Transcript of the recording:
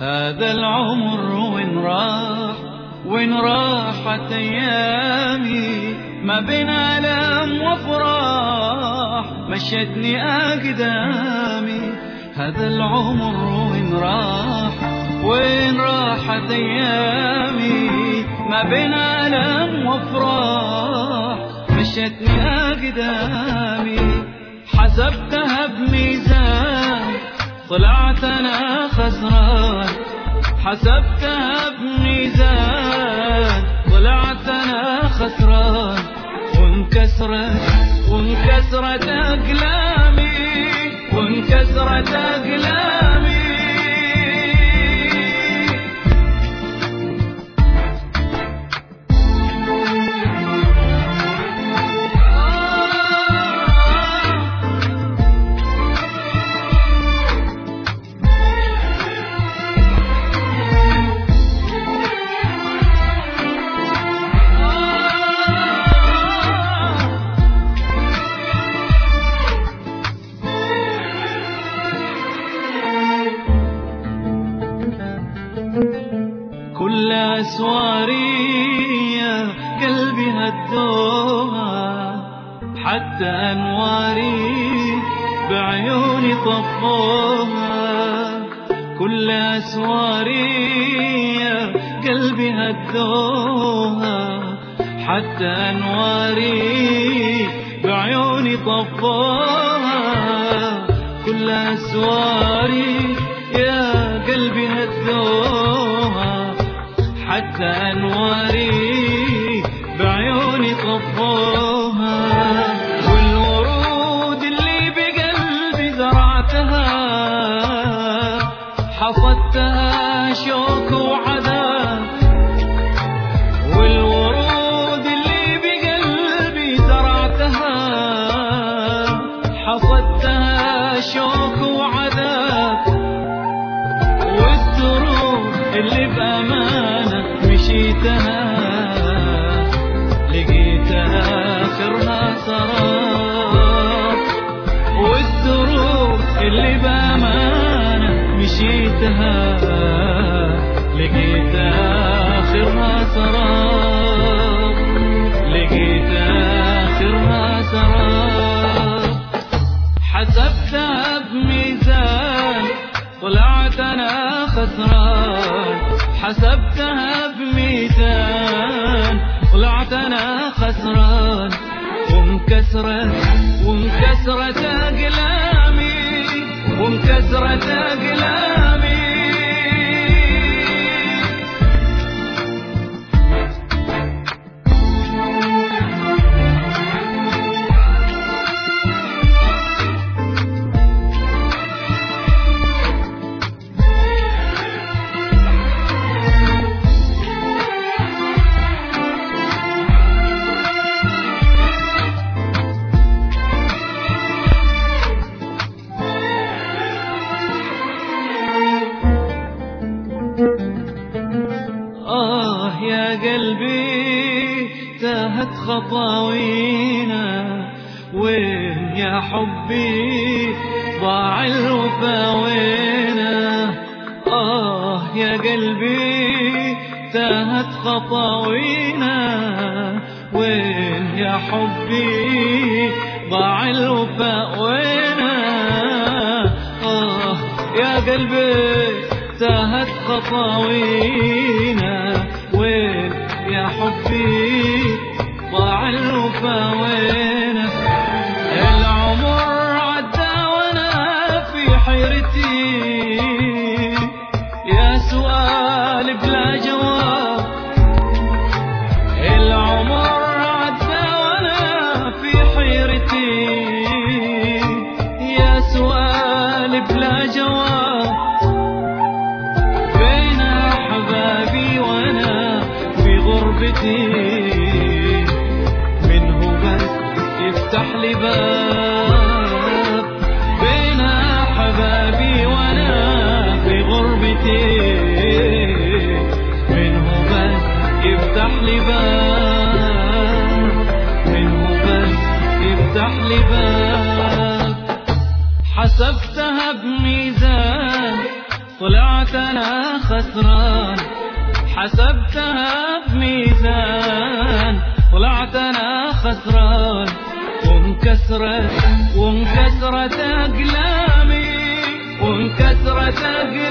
هذا العمر وين راحت أيامي، ما بين ألم وفراح مشتني أقدامي. هذا العمر وين راحت أيامي، ما بين ألم وفراح مشتني أقدامي. حسبتها بميزان طلعت أنا خسران، حسبتها بميزان طلعت أنا خسران. وانكسرت أقلامي، وانكسرت أقلامي. كل أسواري يا قلبي هدوها، حتى أنواري بعيوني طفوها. كل أسواري يا قلبي هدوها، حتى أنواري بعيوني طفوها. كل أسواري يا قلبي هدوها، حتى أنواري بعيوني طفوها. والورود اللي بقلبي زرعتها، حصدتها شوك وعذاب. والورود اللي بقلبي زرعتها، حصدتها شوك وعذاب. والدروب اللي بأمانة مشيتها، لقيتها آخرها سراب. والدروب اللي بأمانة مشيتها، لقيتها آخرها سراب، لقيتها آخرها سراب. حسبتها بميزان طلعت أنا خسران، حسبتها بميزان طلعت أنا خسران. وانكسرت أقلامي، وانكسرت أقلامي. يا قلبي تاهت خطاوينا، وين يا حبي ضاع الوفا وينا. يا قلبي تاهت خطاوينا، وين يا حبي ضاع الوفا وينا. يا قلبي تاهت خطاوينا، وين يا حبي ضاع الوفا وينه. العمر عدى وانا في حيرتي، يا سؤال بلا جواب. العمر عدى وانا في حيرتي، يا سؤال بلا جواب. بين أحبابي وانا في غربتي، منه بس يفتح لي باب. بين أحبابي وانا في غربتي، منه بس يفتح لي باب، منه بس يفتح لي باب. حسبتها بميزان طلع طلعت أنا خسران، حسبتها بميزان، طلعت أنا خسران، وانكسرت أقلامي، وانكسرت أقلامي.